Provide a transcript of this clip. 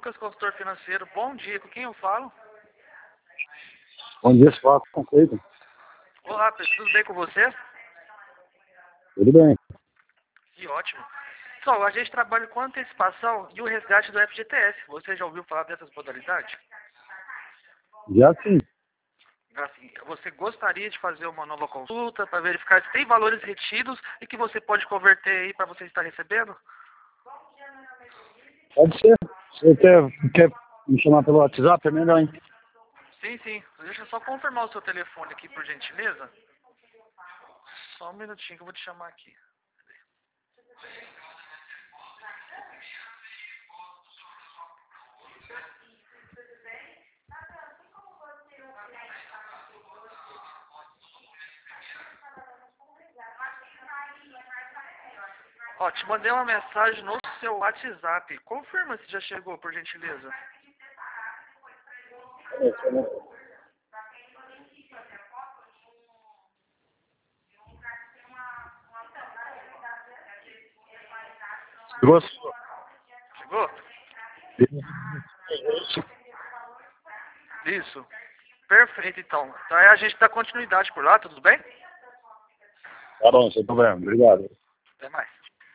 Lucas, consultor financeiro. Bom dia, com quem eu falo? Bom dia, Fábio. Conceito. Olá, pessoal, tudo bem com você? Tudo bem. Que ótimo. Pessoal, a gente trabalha com antecipação e o resgate do FGTS. Você já ouviu falar dessas modalidades? Já sim. Assim, você gostaria de fazer uma nova consulta para verificar se tem valores retidos e que você pode converter aí para você estar recebendo? Pode ser. Você quer me chamar pelo WhatsApp? É melhor, hein? Sim, sim. Deixa eu só confirmar o seu telefone aqui, por gentileza. Só um minutinho que eu vou te chamar aqui. Ó, te mandei uma mensagem no seu WhatsApp. Confirma se já chegou, por gentileza. Grosso. Chegou? Isso. Perfeito, então. Então aí a gente dá continuidade por lá, tudo bem? Tá bom, sem problema. Obrigado. Até mais.